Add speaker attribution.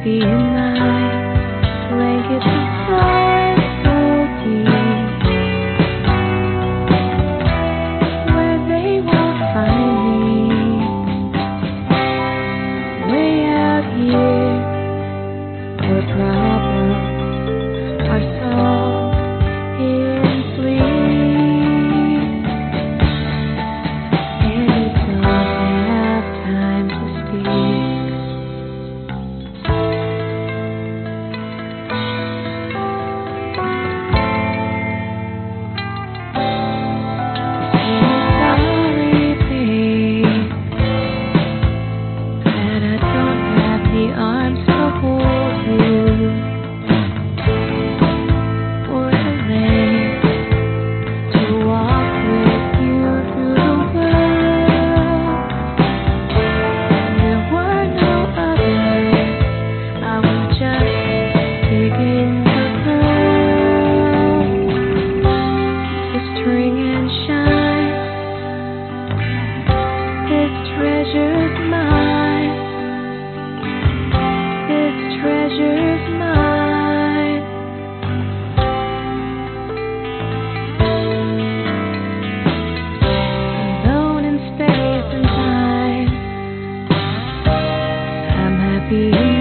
Speaker 1: happy in my blankets of stars so deep, where they won't find me. Way out here, where problems are solved in sleep, and you don't have time to speak. Sorry, babe, that I don't have the arms to hold you, or the legs to walk with you through the world. There were no others, I was just digging the pearl, the string and shine. This treasure's mine. This treasure's mine. Alone in space and time, I'm happy in